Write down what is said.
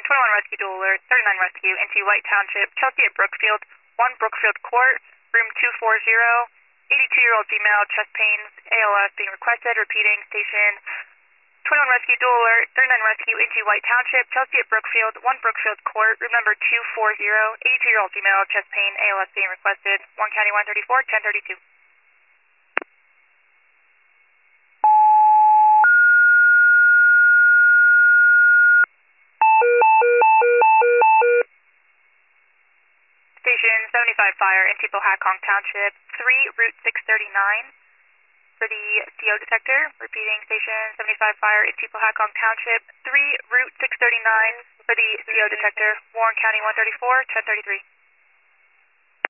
21 Rescue Dual Alert, 39 Rescue into White Township, Chelsea at Brookfield, 1 Brookfield Court, room 240, 82-year-old female, chest pains, ALS being requested, repeating, station 21 Rescue Dual Alert, 39 Rescue into White Township, Chelsea at Brookfield, 1 Brookfield Court, room number 240, 82-year-old female, chest pain, ALS being requested, Warren County 134, 1032. Station 75 Fire in Teeple-Hackong Township, 3 Route 639 for the CO detector. Repeating, Station 75 Fire in Teeple-Hackong Township, 3 Route 639 for the CO detector. Warren County 134, 1033.